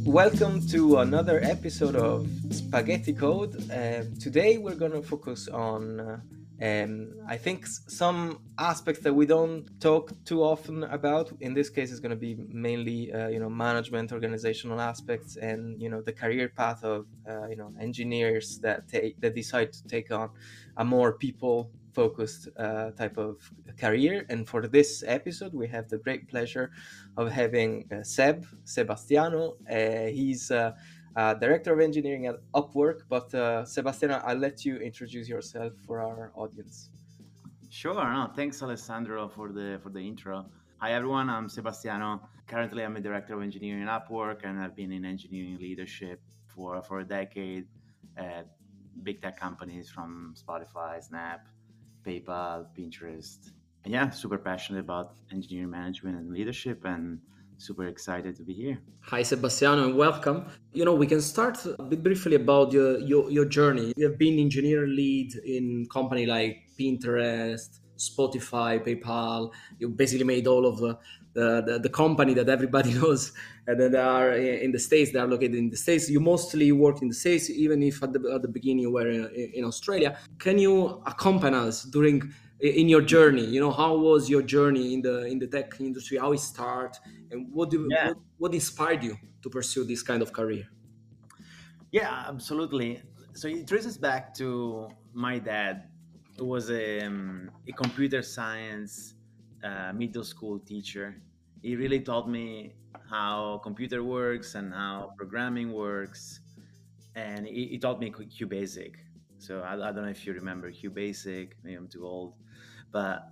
Welcome to another episode of Spaghetti Code. Today we're going to focus on, I think, some aspects that we don't talk too often about. In this case, it's going to be mainly, management, organizational aspects, and the career path of engineers that decide to take on a more people-focused type of career. And for this episode, we have the great pleasure of having Sebastiano. He's Director of Engineering at Upwork. But Sebastiano, I'll let you introduce yourself for our audience. Sure. No, thanks, Alessandro, for the intro. Hi, everyone. I'm Sebastiano. Currently, I'm a director of engineering at Upwork, and I've been in engineering leadership for a decade at big tech companies from Spotify, Snap, PayPal, Pinterest. And yeah, super passionate about engineering management and leadership, and super excited to be here. Hi, Sebastiano, and welcome. We can start a bit briefly about your journey. You have been engineer lead in company like Pinterest, Spotify, PayPal. You basically made all of the company that everybody knows, and then they are in the States. They are located in the States. You mostly worked in the States, even if at the beginning you were in Australia. Can you accompany us in your journey? How was your journey in the tech industry? How it started, and Yeah, what inspired you to pursue this kind of career? yeah, absolutely. So it traces back to my dad, who was a computer science middle school teacher. He really taught me how computer works and how programming works, and he taught me QBasic. So I don't know if you remember QBasic. Maybe I'm too old, but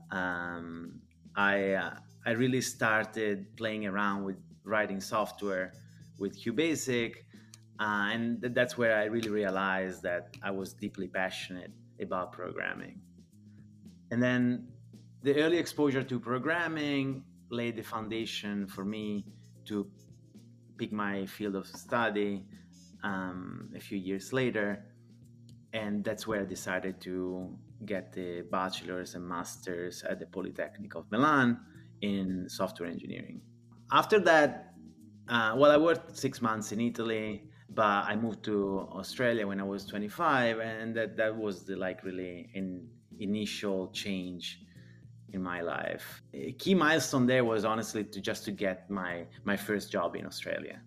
I really started playing around with writing software with QBasic, and that's where I really realized that I was deeply passionate about programming. And then the early exposure to programming laid the foundation for me to pick my field of study a few years later. And that's where I decided to get the bachelor's and master's at the Polytechnic of Milan in software engineering. After that, I worked 6 months in Italy, but I moved to Australia when I was 25, and that was the really initial change in my life. A key milestone there was honestly to get my first job in Australia,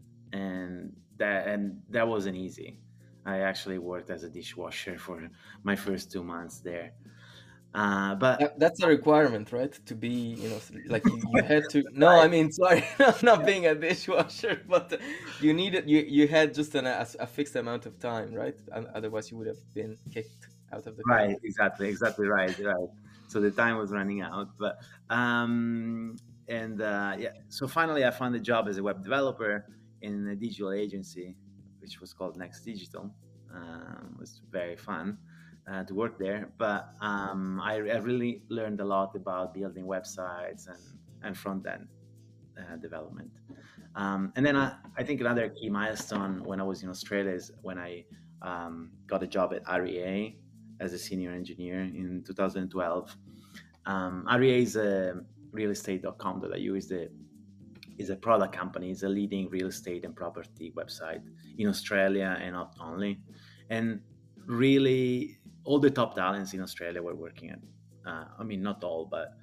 and that wasn't easy. I actually worked as a dishwasher for my first 2 months there. But That's a requirement, right? To be, like you had to. No, I mean, sorry, not being a dishwasher, but you needed you had just a fixed amount of time, right? Otherwise, you would have been kicked out of the right, country. exactly right. So the time was running out, but and yeah. So finally, I found a job as a web developer in a digital agency, which was called Next Digital. It was very fun to work there, but I really learned a lot about building websites and front end development. And then I think another key milestone when I was in Australia is when I got a job at REA as a senior engineer in 2012. REA is a realestate.com.au is a product company, is a leading real estate and property website in Australia and not only. And really, all the top talents in Australia were working at. I mean, not all, but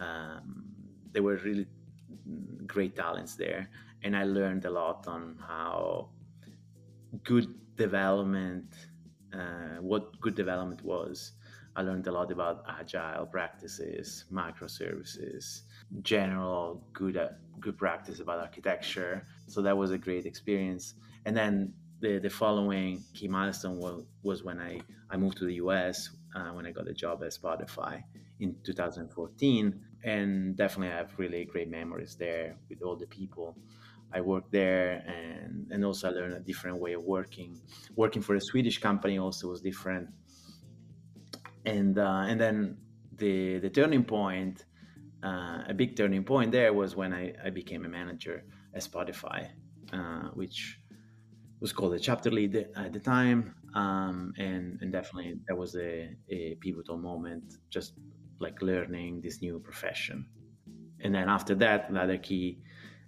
they were really great talents there, and I learned a lot on how good development, what good development was. I learned a lot about agile practices, microservices, general good practice about architecture. So that was a great experience. And then the following key milestone was when I moved to the US, when I got a job at Spotify in 2014. And definitely I have really great memories there with all the people I worked there, and also I learned a different way of working. Working for a Swedish company also was different, and then the turning point, a big turning point there was when I became a manager at Spotify, which was called a chapter lead at the time, and definitely that was a pivotal moment, just like learning this new profession. And then after that, another key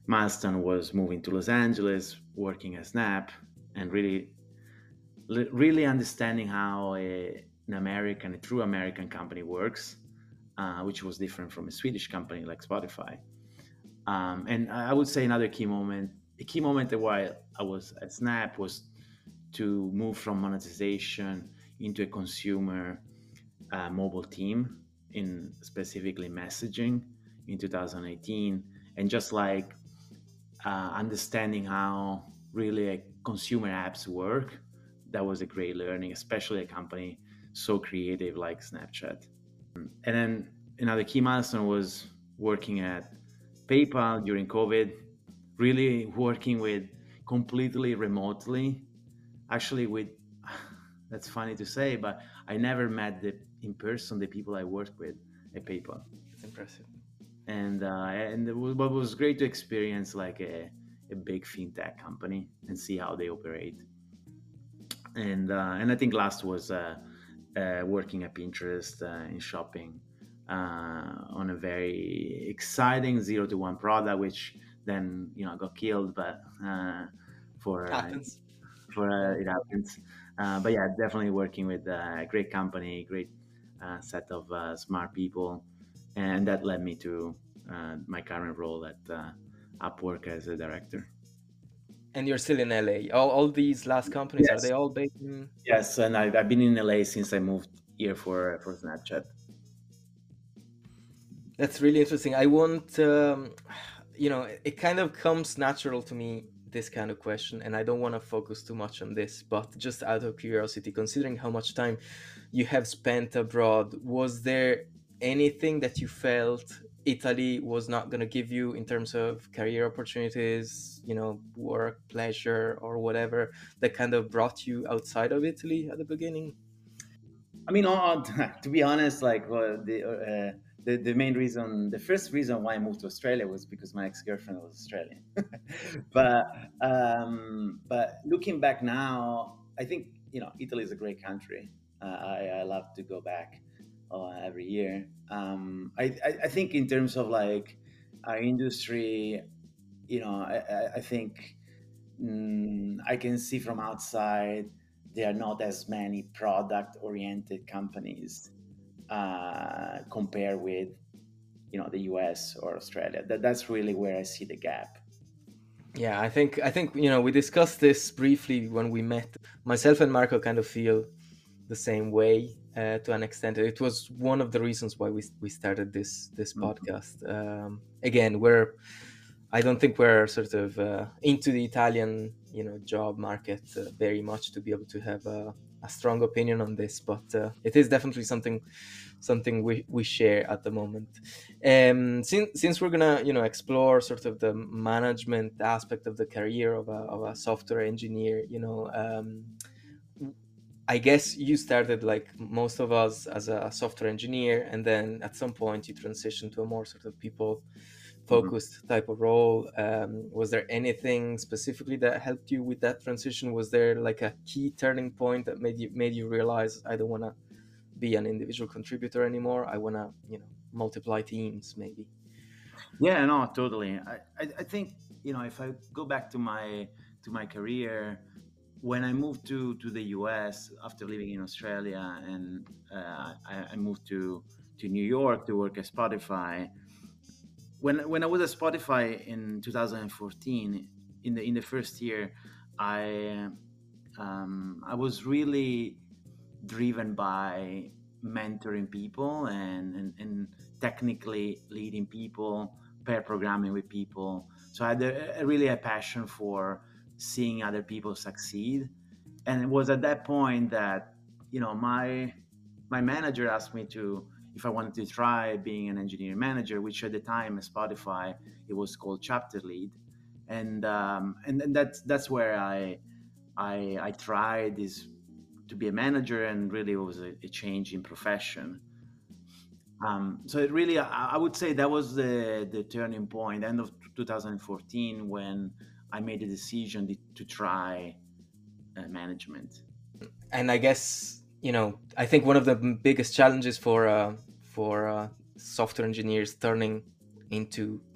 milestone was moving to Los Angeles, working at Snap, and really understanding how a true American company works, which was different from a Swedish company like Spotify. And I would say another a key moment while I was at Snap was to move from monetization into a consumer mobile team in specifically messaging in 2018, and just like understanding how really consumer apps work. That was a great learning, especially a company so creative like Snapchat. And then another key milestone was working at PayPal during COVID, really working with completely remotely. Actually, with that's funny to say, but I never met in person the people I worked with at PayPal. It's impressive. And what was great to experience like a big fintech company and see how they operate. And I think last was working at Pinterest in shopping on a very exciting 0 to 1 product, which then got killed, but for Happens. it happens. But yeah, definitely working with a great company, great set of smart people, and that led me to my current role at Upwork as a director. And you're still in LA. All these last companies, are Yes, they all based in? yes, and I've been in LA since I moved here for Snapchat. That's really interesting. I want, it kind of comes natural to me, this kind of question, and I don't want to focus too much on this, but just out of curiosity, considering how much time you have spent abroad, was there anything that you felt Italy was not going to give you in terms of career opportunities, work, pleasure, or whatever, that kind of brought you outside of Italy at the beginning? I mean, to be honest, like the main reason, the first reason why I moved to Australia was because my ex-girlfriend was Australian. But looking back now, I think Italy is a great country. I love to go back every year. I think in terms of like our industry, I think I can see from outside there are not as many product oriented companies compared with the US or Australia. That's really where I see the gap. Yeah, I think we discussed this briefly when we met. Myself and Marco kind of feel the same way to an extent. It was one of the reasons why we started this podcast. Again, I don't think we're sort of into the Italian job market very much to be able to have a strong opinion on this, but it is definitely something we share at the moment. Since we're gonna explore sort of the management aspect of the career of a software engineer, I guess you started like most of us as a software engineer, and then at some point you transitioned to a more sort of people focused type of role. Was there anything specifically that helped you with that transition? Was there like a key turning point that made you realize, I don't want to be an individual contributor anymore, I want to multiply teams maybe? Yeah, no, totally. I think if I go back to my career, when I moved to the US after living in Australia, and I moved to New York to work at Spotify. When I was at Spotify in 2014, in the first year, I was really driven by mentoring people and technically leading people, pair programming with people. So I had really a passion for seeing other people succeed. And it was at that point that my manager asked me if I wanted to try being an engineering manager, which at the time at Spotify it was called chapter lead, and that's where I tried this to be a manager, and really it was a change in profession. So it really, I would say that was the turning point, end of 2014, when I made a decision to try management. And I guess I think one of the biggest challenges for software engineers turning into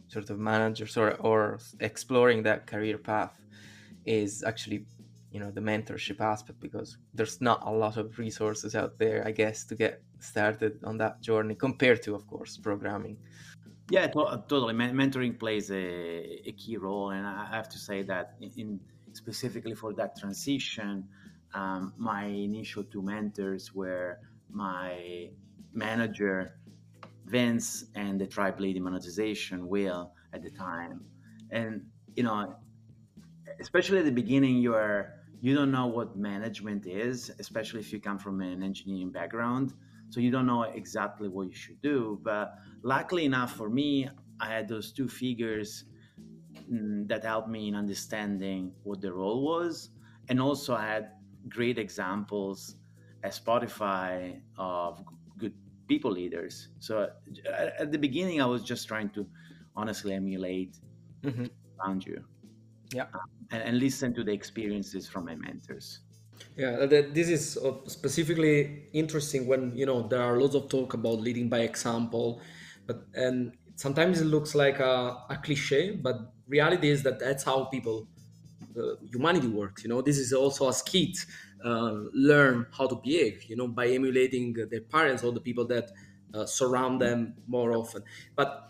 sort of managers or exploring that career path is actually, the mentorship aspect, because there's not a lot of resources out there, I guess, to get started on that journey compared to, of course, programming. Yeah, totally. Mentoring plays a key role, and I have to say that in specifically for that transition, my initial two mentors were my manager Vince and the tribe lead in monetization, Will, at the time. And especially at the beginning, you don't know what management is, especially if you come from an engineering background. So you don't know exactly what you should do. But luckily enough for me, I had those two figures that helped me in understanding what the role was. And also I had great examples at Spotify of good people leaders. So at the beginning, I was just trying to honestly emulate around you. Yeah. And listen to the experiences from my mentors. Yeah, this is specifically interesting when there are lots of talk about leading by example, and sometimes it looks like a cliche, but reality is that that's how people, humanity works. This is also as kids learn how to behave. By emulating their parents or the people that surround them more often. But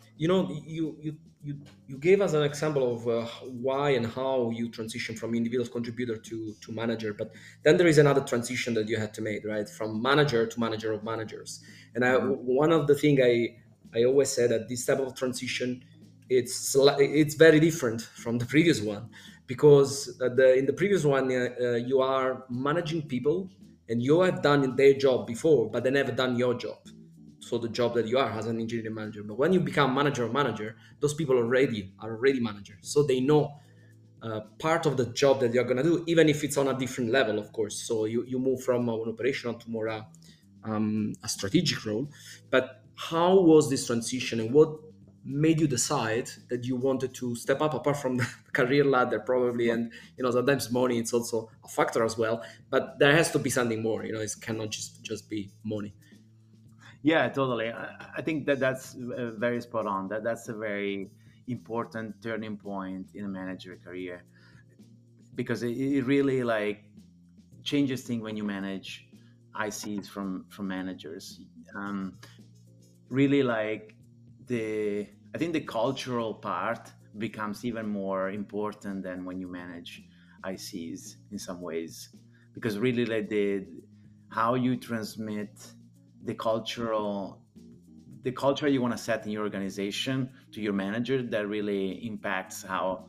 you gave us an example of why and how you transition from individual contributor to manager, but then there is another transition that you had to make, right, from manager to manager of managers. And one of the thing I always say that this type of transition, it's very different from the previous one, because in the previous one you are managing people and you have done their job before, but they never done your job. So the job that you are as an engineering manager. But when you become manager, those people are already managers. So they know part of the job that you're going to do, even if it's on a different level, of course. So you move from an operational to more a strategic role. But how was this transition, and what made you decide that you wanted to step up, apart from the career ladder probably, and sometimes money, it's also a factor as well, but there has to be something more. It cannot just be money. Yeah, totally. I think that's very spot on. That's a very important turning point in a manager career, because it really like changes things when you manage ICs from managers. Really like I think the cultural part becomes even more important than when you manage ICs in some ways, because really like how you transmit the culture you want to set in your organization to your manager, that really impacts how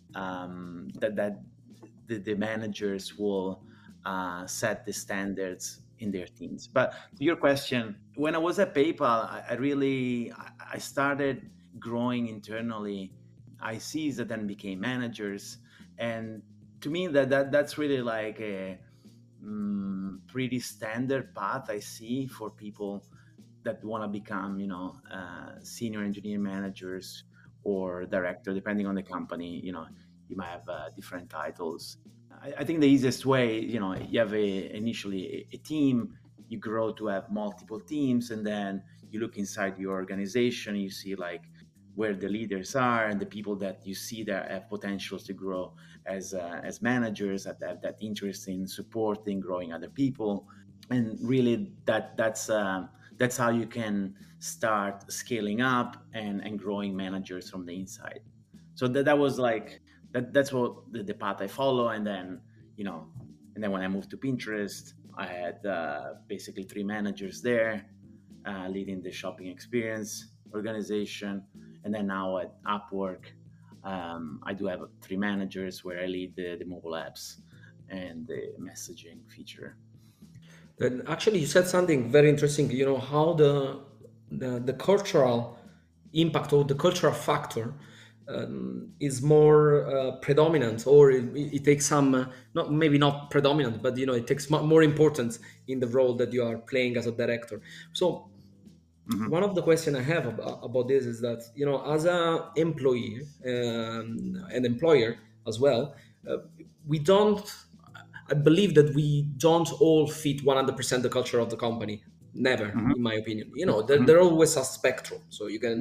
the managers will set the standards in their teams. But to your question, when I was at PayPal, I started growing internally ICs that then became managers, and to me that's really like a pretty standard path I see for people that want to become, senior engineering managers or director, depending on the company. You might have different titles. I think the easiest way, you have initially a team, you grow to have multiple teams, and then you look inside your organization, you see like where the leaders are and the people that you see that have potentials to grow as managers, that have that interest in supporting, growing other people, and really that's how you can start scaling up and growing managers from the inside. So that was like that's what the path I follow. And then when I moved to Pinterest, I had basically 3 managers there, leading the shopping experience organization. And then now at Upwork, I do have 3 managers where I lead the mobile apps and the messaging feature. And actually, you said something very interesting. How the cultural impact or the cultural factor is more predominant, or it takes some not predominant, but it takes more importance in the role that you are playing as a director. So one of the questions I have about this is that as a employee and employer as well, we don't. I believe that we don't all fit 100% the culture of the company. Never, in my opinion. There always a spectrum. So you can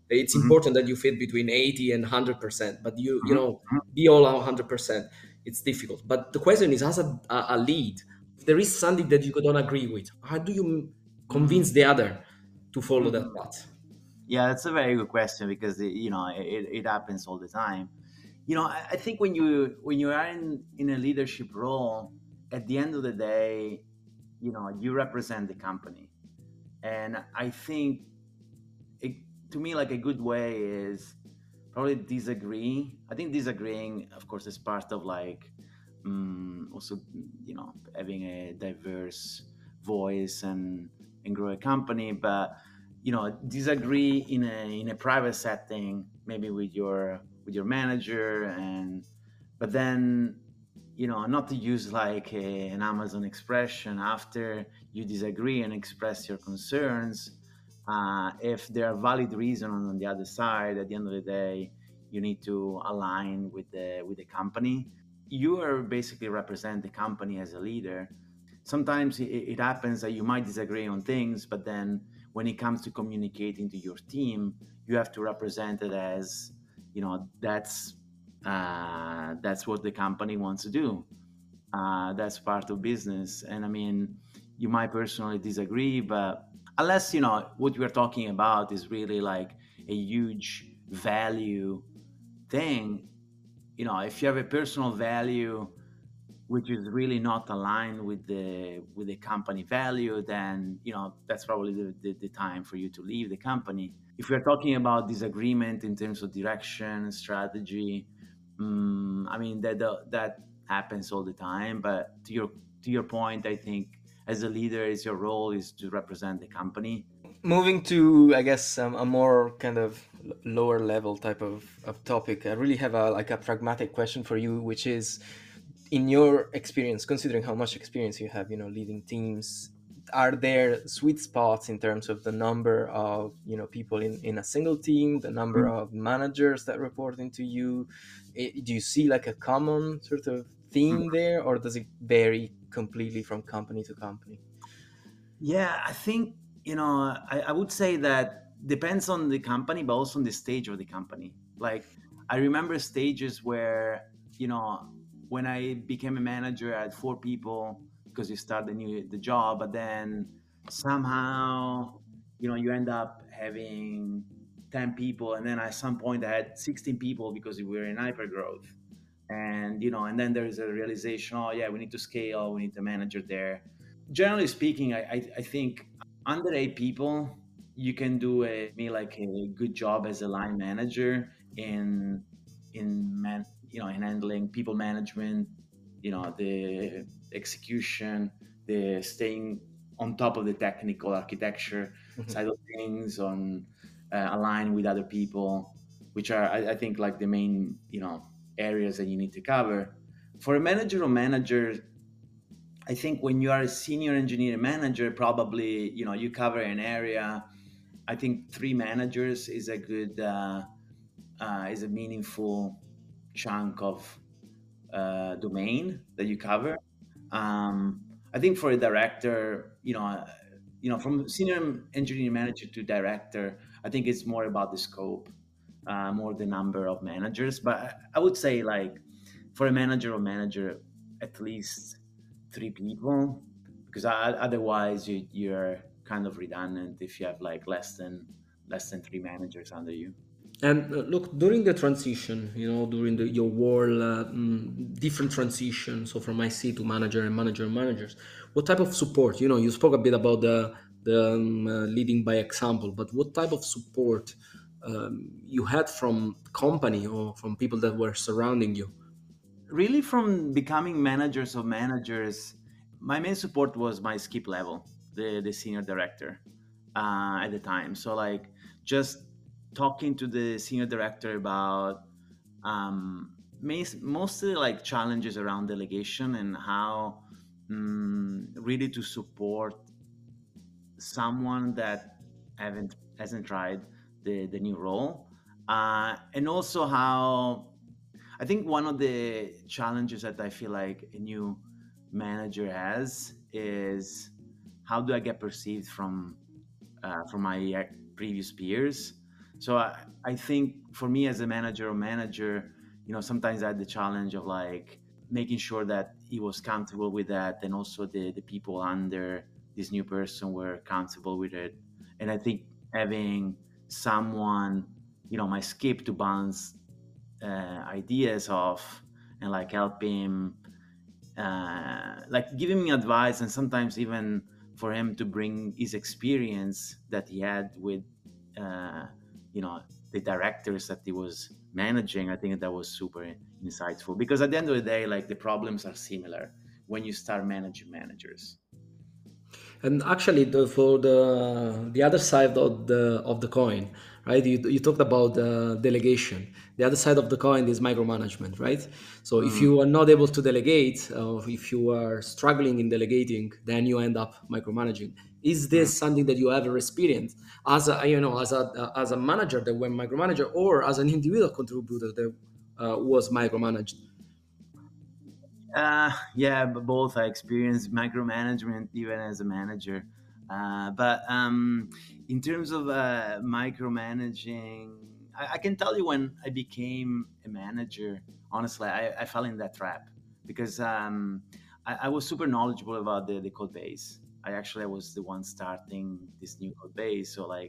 It's Mhm. important that you fit between 80 and 100%, but you Mhm. know, Mhm. be all out 100%. It's difficult. But the question is, as a lead, if there is something that you don't agree with, how do you convince the other to follow that Mhm. path? Yeah, that's a very good question because it happens all the time. I think when you are in a leadership role, at the end of the day, you represent the company, and I think it, to me, like a good way is probably disagree. I think disagreeing, of course, is part of like also having a diverse voice and grow a company, but disagree in a private setting, maybe with your manager, and but then not to use like an Amazon expression after you disagree and express your concerns. If there are valid reasons on the other side, at the end of the day, you need to align with the company. You are basically represent the company as a leader. Sometimes it happens that you might disagree on things, but then when it comes to communicating to your team, you have to represent it as that's what the company wants to do. That's part of business. And I mean, you might personally disagree, but unless what we're talking about is really like a huge value thing, if you have a personal value which is really not aligned with the company value, then that's probably the time for you to leave the company. If we're talking about disagreement in terms of direction, strategy, I mean that happens all the time. But to your point, I think as a leader, is your role is to represent the company. Moving to, I guess, a more kind of lower level type of topic, I really have a pragmatic question for you, which is, in your experience, considering how much experience you have, leading teams, are there sweet spots in terms of the number of people in a single team, the number of managers that report into you? Do you see like a common sort of theme there, or does it vary completely from company to company? Yeah, I think I would say that depends on the company, but also on the stage of the company. Like I remember stages where you know when I became a manager, I had 4 people because you start the job, but then somehow you end up having 10 people, and then at some point I had 16 people because we were in hyper growth, and then there is a realization, oh yeah, we need to scale, we need a manager there. Generally speaking, I think under 8 people, you can do like a good job as a line manager in handling people management, the execution, the staying on top of the technical architecture Mhm. side of things, on align with other people, which are I think like the main areas that you need to cover. For a manager or manager, I think when you are a senior engineer manager, probably you cover an area. I think 3 managers is a meaningful chunk of domain that you cover. I think for a director, from senior engineering manager to director, I think it's more about the scope, more the number of managers. But I would say like for a manager or manager, at least 3 people, because otherwise you're kind of redundant if you have like less than 3 managers under you. And look, during the transition, during your world, different transitions, so from IC to manager and managers, what type of support? You spoke a bit about the leading by example, but what type of support you had from company or from people that were surrounding you? Really, from becoming managers of managers, my main support was my skip level, the senior director at the time. So like just talking to the senior director about mostly like challenges around delegation and how really to support someone that haven't hasn't tried the new role, and also how I think one of the challenges that I feel like a new manager has is how do I get perceived from my previous peers. So I think for me as a manager, sometimes I had the challenge of like making sure that he was comfortable with that, and also the people under this new person were comfortable with it. And I think having someone, my skip to bounce ideas off and like help him, like giving me advice, and sometimes even for him to bring his experience that he had with uh, you know the directors that he was managing. I think that was super insightful, because at the end of the day, like, the problems are similar when you start managing managers. And actually, for the other side of the coin, right? You talked about delegation. The other side of the coin is micromanagement, right? So if Mm. you are not able to delegate, or if you are struggling in delegating, then you end up micromanaging. Is Mm. this something that you ever experienced as a as a manager that went micromanager, or as an individual contributor that was micromanaged? Yeah, but both. I experienced micromanagement even as a manager. But in terms of micromanaging, I can tell you when I became a manager, honestly, I fell in that trap, because I was super knowledgeable about the code base. I was the one starting this new code base. So, like,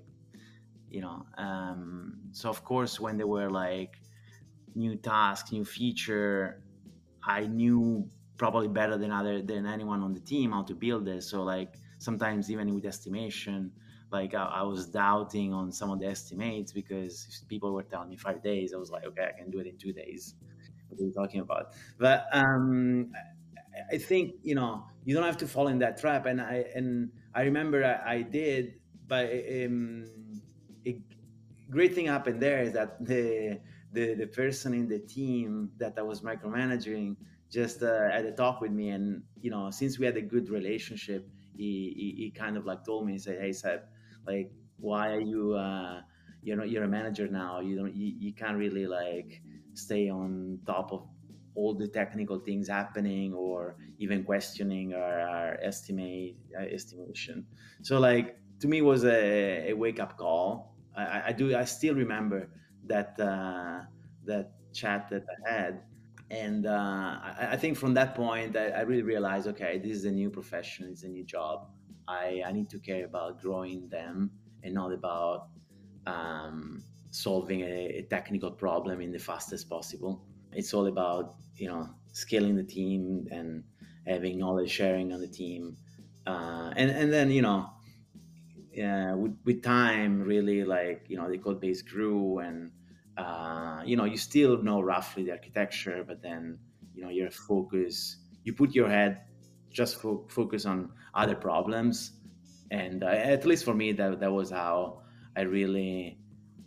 so of course, when there were like new tasks, new feature, I knew probably better than anyone on the team how to build this. So, like, sometimes even with estimation, like I was doubting on some of the estimates, because people were telling me 5 days. I was like, okay, I can do it in 2 days. What are you talking about? But I think you don't have to fall in that trap. And I remember I did, but a great thing happened there is that the person in the team that I was micromanaging just had a talk with me, and since we had a good relationship, he kind of like told me, he said, "Hey, Seb, like, why are you you're a manager now, you can't really like stay on top of all the technical things happening, or even questioning our estimation." So, like, to me, it was a wake up call. I still remember that chat that I had. And I think from that point, I really realized, okay, this is a new profession, it's a new job. I need to care about growing them, and not about solving a technical problem in the fastest possible. It's all about scaling the team and having knowledge sharing on the team, and then with time, really, like, the code base grew, and you still know roughly the architecture, but then you put your head just focus on other problems. And at least for me, that was how I really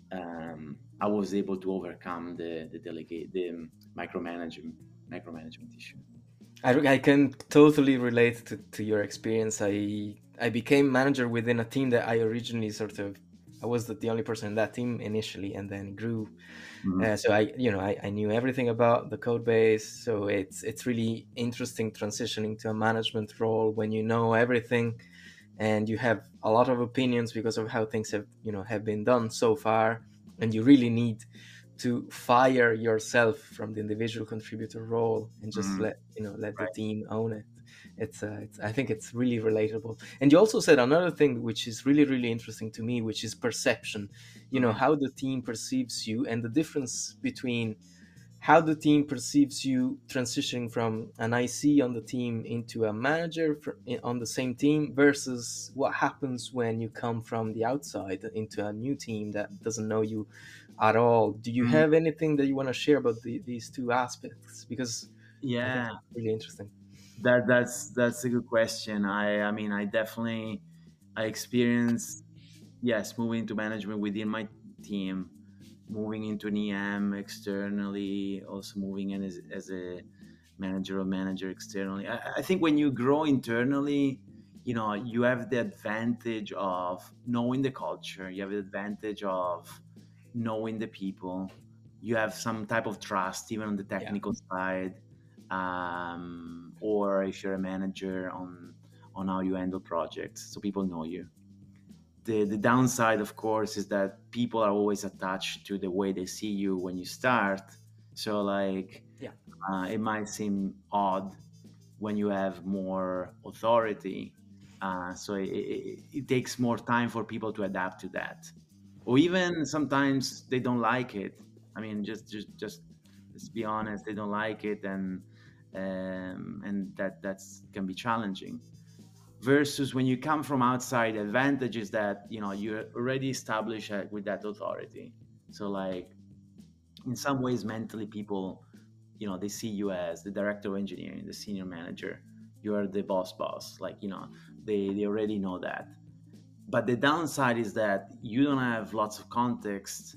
I was able to overcome the micromanagement issue. I can totally relate to your experience. I became manager within a team that I originally sort of I was the only person in that team initially, and then it grew. Mhm. So I knew everything about the code base. So it's really interesting transitioning to a management role when you know everything, and you have a lot of opinions because of how things have been done so far, and you really need to fire yourself from the individual contributor role and just Mhm. let the Right. team own it. It's I think it's really relatable. And you also said another thing which is really really interesting to me, which is perception. Mhm. How the team perceives you, and the difference between how the team perceives you transitioning from an IC on the team into a manager on the same team, versus what happens when you come from the outside into a new team that doesn't know you at all. Do you Mhm. have anything that you want to share about these two aspects? Because I think Yeah, it's really interesting. that's a good question. I mean, I definitely I experienced, yes, moving into management within my team, moving into an EM externally, also moving in as a manager or manager externally. I think when you grow internally, you have the advantage of knowing the culture, you have the advantage of knowing the people, you have some type of trust even on the Yeah. technical side, or if you're a manager on how you handle projects, so people know you. the downside, of course, is that people are always attached to the way they see you when you start. So like Yeah. it might seem odd when you have more authority. So it takes more time for people to adapt to that, or even sometimes they don't like it. I mean, just let's be honest, they don't like it, and that's can be challenging. Versus when you come from outside, the advantage is that you're already established with that authority. So like in some ways, mentally, people they see you as the director of engineering, the senior manager. You are the boss, like they already know that. But the downside is that you don't have lots of context.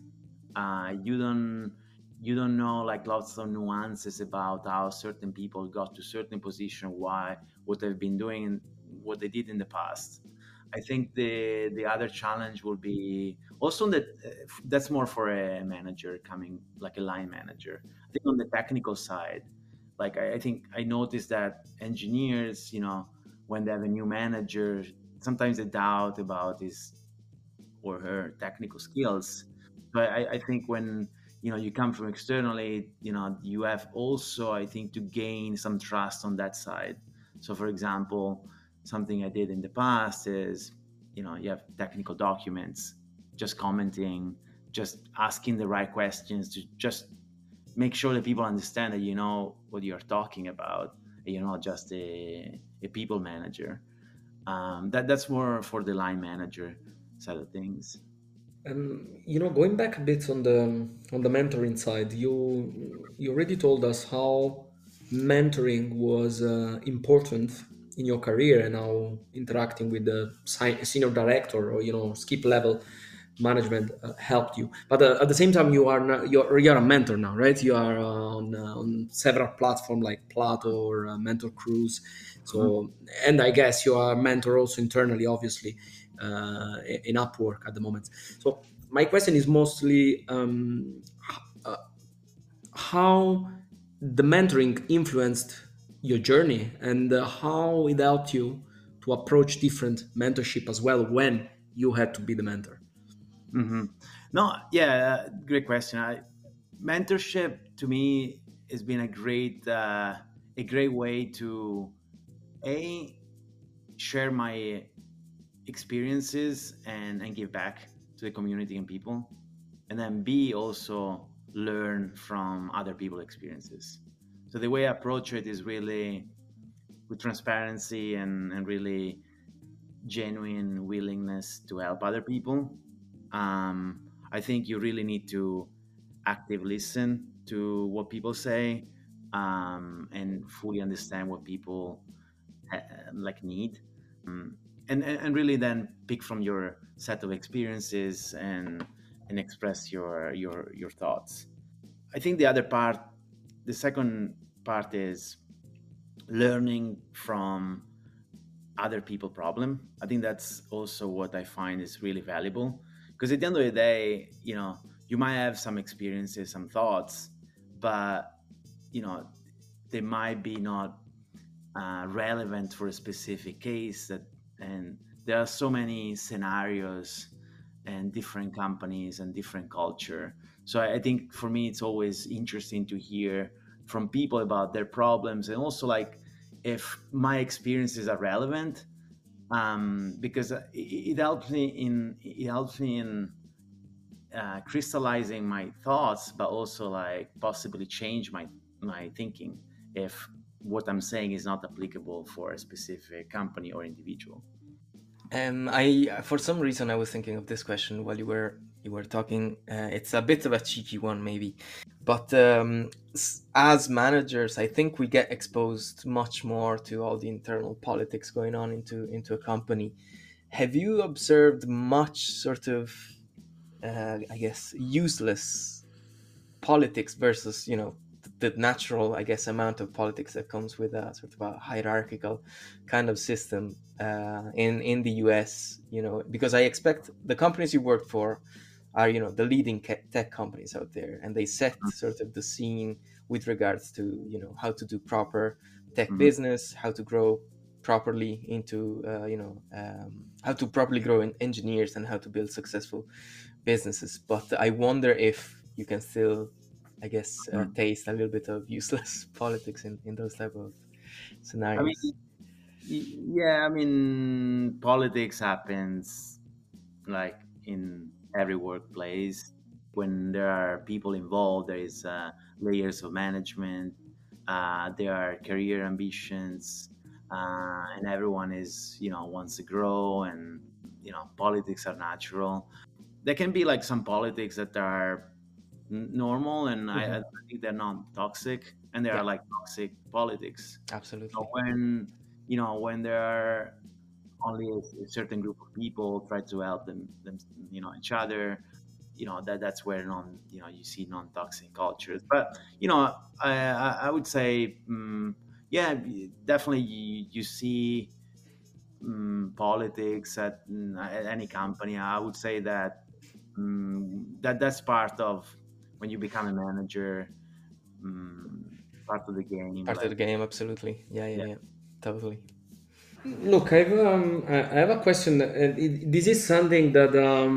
You don't know like lots of nuances about how certain people got to certain position, why, what they've been doing, what they did in the past. I think the other challenge will be also that that's more for a manager coming, like a line manager. I think on the technical side, like I think I noticed that engineers, when they have a new manager, sometimes they doubt about his or her technical skills. But I think when you come from externally, you have also, I think, to gain some trust on that side. So for example, something I did in the past is you have technical documents, just commenting, just asking the right questions to just make sure that people understand that you know what you're talking about, and you're not just a people manager. That's more for the line manager side of things. Going back a bit on the mentoring side, you already told us how mentoring was important in your career and how interacting with the senior director or skip level management helped you. But at the same time, you're a mentor now, right? You are on several platforms like Plato or Mentor Cruise. Mhm. So, and I guess you are a mentor also internally, obviously, in Upwork at the moment. So my question is mostly uh, how the mentoring influenced your journey and how it helped you to approach different mentorship as well when you had to be the mentor. Hmm. No, yeah, great question. Mentorship to me has been a great way to a share my experiences and give back to the community and people, and then b also learn from other people's experiences. So the way I approach it is really with transparency and really genuine willingness to help other people. I think you really need to active listen to what people say, and fully understand what people like need, and really then pick from your set of experiences and express your thoughts. I think the second part is learning from other people problem. I think that's also what I find is really valuable, because at the end of the day, you might have some experiences, some thoughts, but you know they might be not relevant for a specific case. And there are so many scenarios and different companies and different culture. So I think for me it's always interesting to hear from people about their problems, and also like if my experiences are relevant, because it helps me in crystallizing my thoughts, but also like possibly change my thinking if what I'm saying is not applicable for a specific company or individual. I for some reason I was thinking of this question while you were talking. It's a bit of a cheeky one, maybe, but as managers, I think we get exposed much more to all the internal politics going on into a company. Have you observed much sort of, I guess, useless politics versus the natural, I guess, amount of politics that comes with a sort of a hierarchical kind of system in the US? Because I expect the companies you work for are the leading tech companies out there, and they set sort of the scene with regards to how to do proper tech Mhm. business, how to grow. properly into how to properly grow in engineers and how to build successful businesses. But I wonder if you can still, I guess, Mm. taste a little bit of useless politics in those type of I mean, scenarios. yeah, I mean, politics happens like in every workplace. When there are people involved, there is layers of management, there are career ambitions, and everyone is, wants to grow, and politics are natural. There can be like some politics that are normal, and I Mhm. think they're not toxic, and there Yeah, are like toxic politics. So absolutely. when there are only a certain group of people try to help them each other, that's where you see non-toxic cultures. But I would say, yeah, definitely you see politics at any company. I would say that that's part of when you become a manager, um, part of the game. Part of Like, the game, absolutely. Yeah, yeah, yeah, yeah, totally. Look, I have a question. This is something that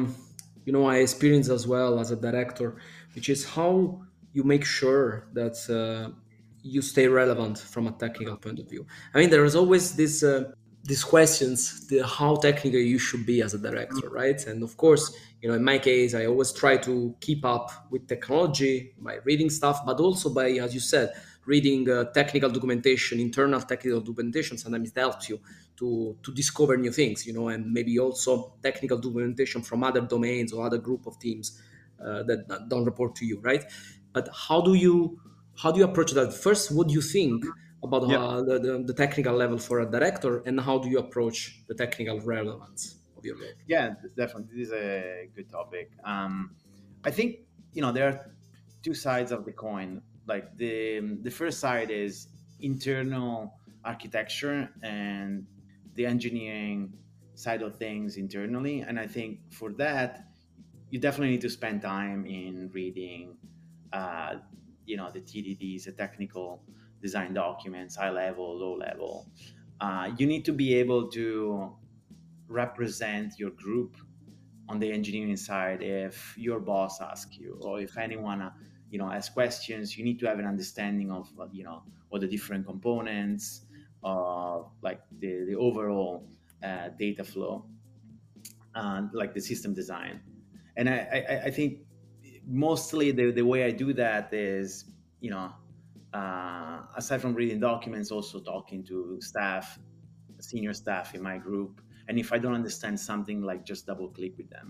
I experience as well as a director, which is how you make sure that you stay relevant from a technical point of view. I mean, there is always these questions, how technical you should be as a director, right? And of course, in my case, I always try to keep up with technology by reading stuff, but also by, as you said, reading technical documentation, internal technical documentation. Sometimes it helps you to discover new things, and maybe also technical documentation from other domains or other group of teams that don't report to you, right? But how do you approach that? First, what do you think about yeah, the technical level for a director, and how do you approach the technical relevance of your role? yeah, definitely. This is a good topic. I think there are two sides of the coin. Like the first side is internal architecture and the engineering side of things internally. And I think for that, you definitely need to spend time in reading, uh, the TDDs, the technical design documents, high level, low level. You need to be able to represent your group on the engineering side. If your boss asks you, or if anyone has questions, you need to have an understanding of what the different components of like the overall data flow, like the system design. And I think mostly the way I do that is, aside from reading documents, also talking to staff, senior staff in my group. And if I don't understand something, like just double click with them.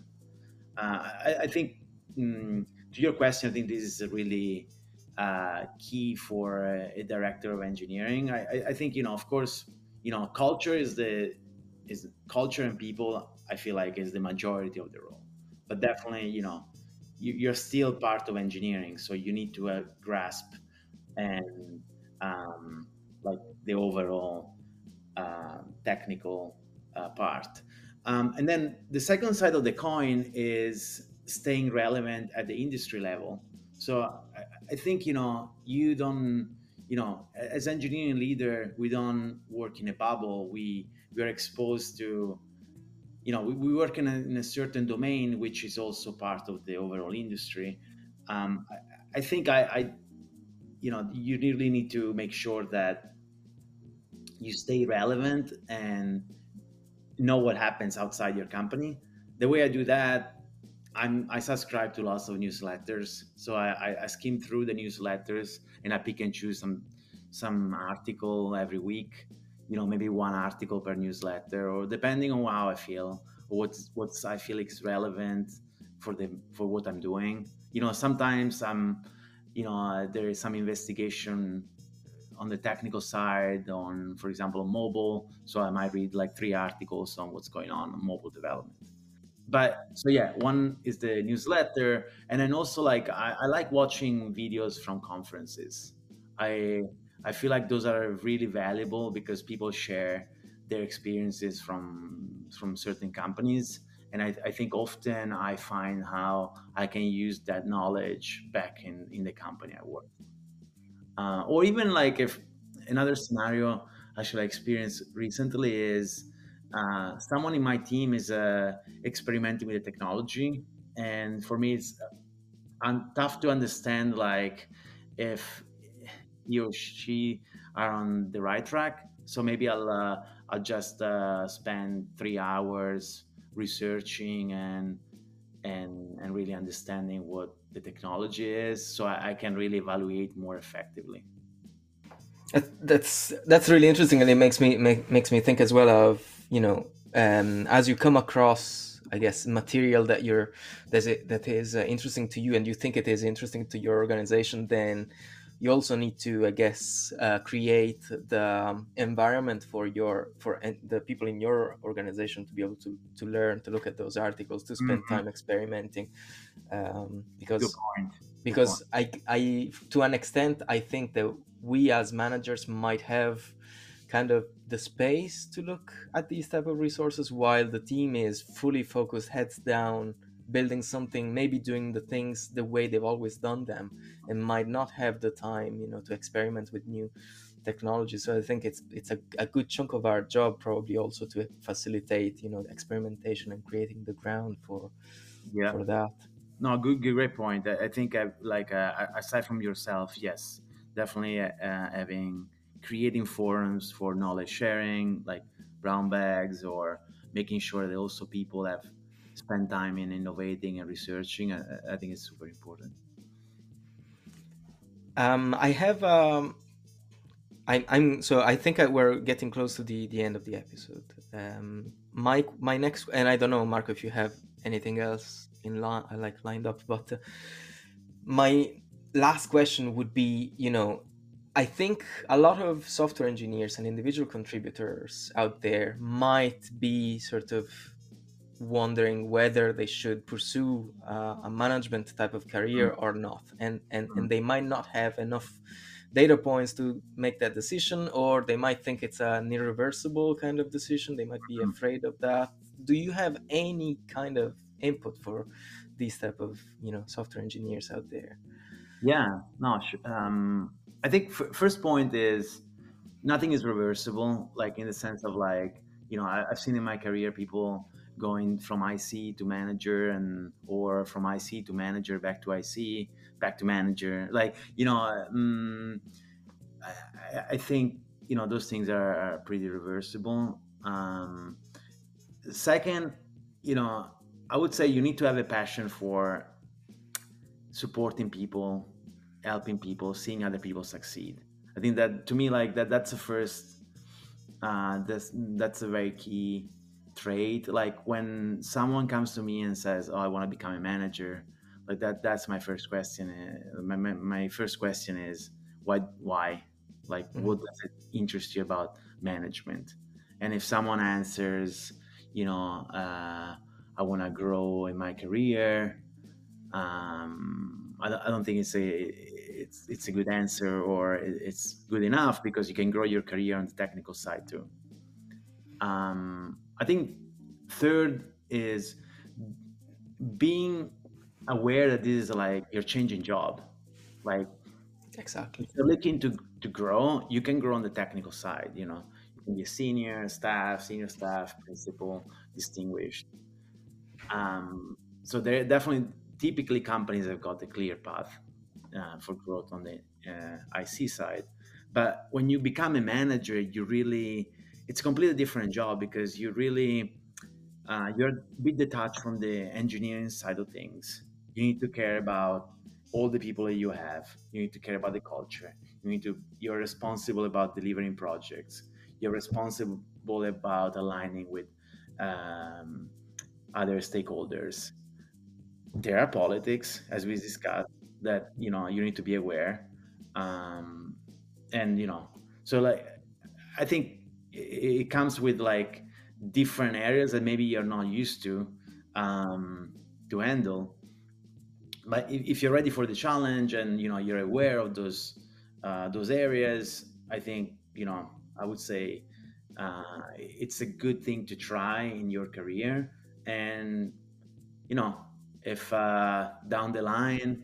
I think, to your question, I think this is a really key for a director of engineering. I think, of course, culture is culture, and people, I feel like, is the majority of the role. But definitely, you're still part of engineering, so you need to grasp and like the overall technical part. And then the second side of the coin is staying relevant at the industry level. So I think, you don't, as engineering leader, we don't work in a bubble. We are exposed to, we work in a certain domain, which is also part of the overall industry. I think you really need to make sure that you stay relevant and know what happens outside your company. The way I do that, I subscribe to lots of newsletters, so I skim through the newsletters, and I pick and choose some article every week. Maybe one article per newsletter, or depending on how I feel, or what's I feel is relevant for what I'm doing. Sometimes there is some investigation on the technical side on, for example, on mobile. So I might read like 3 articles on what's going on mobile development. But so yeah, one is the newsletter, and then also like I like watching videos from conferences. I I feel like those are really valuable because people share their experiences from certain companies, and I think often I find how I can use that knowledge back in the company I work. Or even like if another scenario, actually experienced recently is someone in my team is experimenting with the technology, and for me it's tough to understand like if he or she are on the right track. So maybe I'll just spend 3 hours researching and really understanding what the technology is, so I can really evaluate more effectively. That's really interesting, and it makes me think as well of, as you come across, I guess, material that is interesting to you, and you think it is interesting to your organization, then you also need to, I guess, create the environment for the people in your organization to be able to learn, to look at those articles, to spend Mhm. time experimenting, Good because point. Good point. because I to an extent I think that we as managers might have kind of the space to look at these type of resources, while the team is fully focused, heads down, building something, maybe doing the things the way they've always done them, and might not have the time, to experiment with new technology. So I think it's a good chunk of our job probably also to facilitate, the experimentation and creating the ground Yeah. for that. No, great point. I think aside from yourself, yes, definitely having creating forums for knowledge sharing, like brown bags, or making sure that also people have spent time in innovating and researching. I think it's super important. I have I'm so I think we're getting close to the end of the episode. My next, and I don't know, Marco, if you have anything else in line, like lined up, but my last question would be, I think a lot of software engineers and individual contributors out there might be sort of wondering whether they should pursue a management type of career or not, and they might not have enough data points to make that decision, or they might think it's an irreversible kind of decision. They might be Mhm. afraid of that. Do you have any kind of input for these type of software engineers out there? Yeah, no. I think first point is nothing is reversible, like in the sense of like, I've seen in my career people going from IC to manager, and or from IC to manager, back to IC, back to manager. Like, I think those things are pretty reversible. Second, you know, I would say you need to have a passion for supporting people, helping people, seeing other people succeed. I think that, to me, like that's the first. That's a very key trait. Like when someone comes to me and says, "Oh, I want to become a manager," like that's my first question. My first question is, Why? Like, what Mhm. does it interest you about management? And if someone answers, I want to grow in my career, I don't think it's a good answer, or it's good enough, because you can grow your career on the technical side too. I think third is being aware that this is like you're changing job. Like if Exactly. you're looking to grow, you can grow on the technical side. You can be a senior staff, principal, distinguished. So there definitely typically companies have got a clear path for growth on the IC side. But when you become a manager, it's a completely different job, because you're a bit detached from the engineering side of things. You need to care about all the people that you have. You need to care about the culture. You're responsible about delivering projects. You're responsible about aligning with um, other stakeholders. There are politics, as we discussed, that you need to be aware. um, and so like I think it comes with like different areas that maybe you're not used um, to handle. But if you're ready for the challenge, and you're aware of those areas, I think I would say it's a good thing to try in your career. And you know if down the line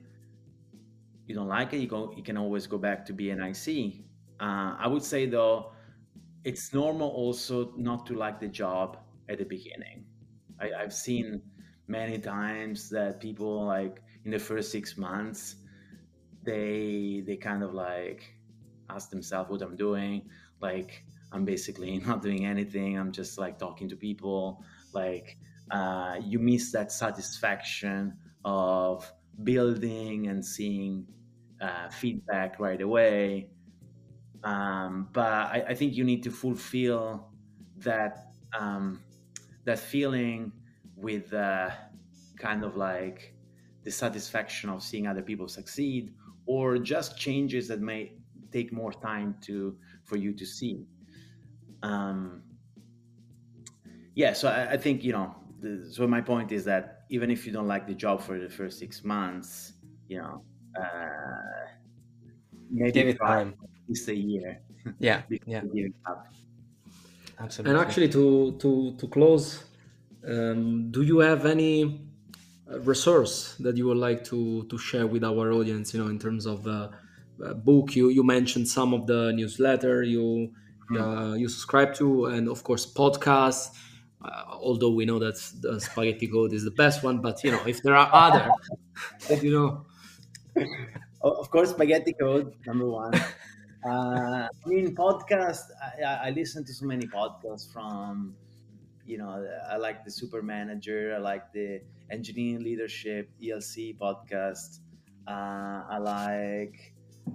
you don't like it, you can always go back to be an IC. I would say though, it's normal also not to like the job at the beginning. I've seen many times that people, like, in the first 6 months, they kind of like ask themselves what I'm doing. Like, I'm basically not doing anything. I'm just like talking to people. Like, you miss that satisfaction of building and seeing feedback right away. But I think you need to fulfill that that feeling with kind of like the satisfaction of seeing other people succeed, or just changes that may take more time to for you to see. Um, yeah, so I think, so my point is that even if you don't like the job for the first 6 months, maybe Give it try time. at least a year Yeah, before yeah, giving up. absolutely. And actually, to close, do you have any resource that you would like to share with our audience? In terms of book, you mentioned some of the newsletter you subscribe to, and of course podcasts. Although we know that the Spaghetti Code is the best one, but if there are other that Of course, Spaghetti Code, number one. I mean, podcast. I listen to so many podcasts from, I like the Super Manager. I like the Engineering Leadership ELC podcast. I like,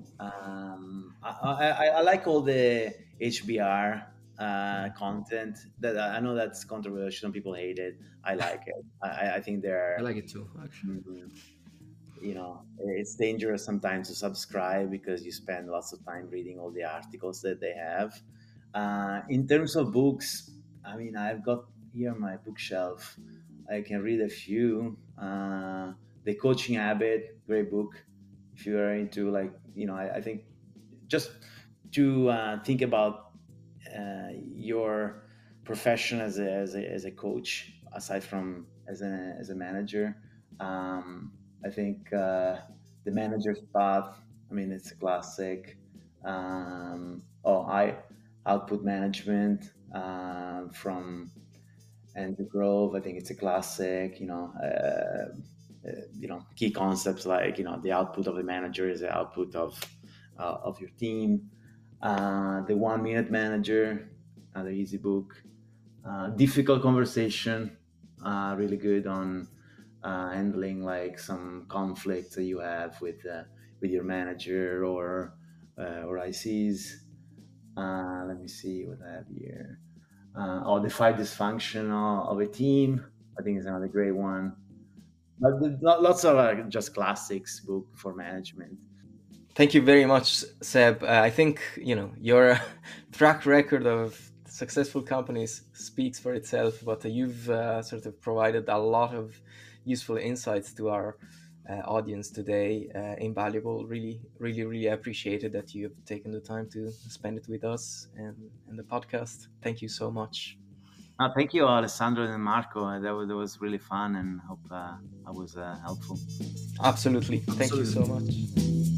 I like all the HBR content. That I know that's controversial. Some people hate it. I like it. I think I they're, like it too, actually. mm, it's dangerous sometimes to subscribe because you spend lots of time reading all the articles that they have. In terms of books, I mean, I've got here on my bookshelf, I can read a few. The Coaching Habit, great book. If you are into, like, I think just to think about your profession as a coach, aside from as a manager. I think the manager's path. I mean, it's a classic. I output management from Andrew Grove. I think it's a classic. Key concepts like, the output of the manager is the output of your team. The 1 Minute Manager, another easy book. Difficult Conversation, really good on handling like some conflicts that you have with your manager or ICs. Let me see what I have here. The 5 Dysfunction of a Team, I think, is another great one. But lots of just classics book for management. Thank you very much, Seb. I think your track record of successful companies speaks for itself, but you've sort of provided a lot of useful insights to our audience today. Invaluable. Really, really, really appreciated that you have taken the time to spend it with us and the podcast. Thank you so much. Thank you, Alessandro and Marco. That was really fun, and hope I was helpful. Absolutely. Thank you so much.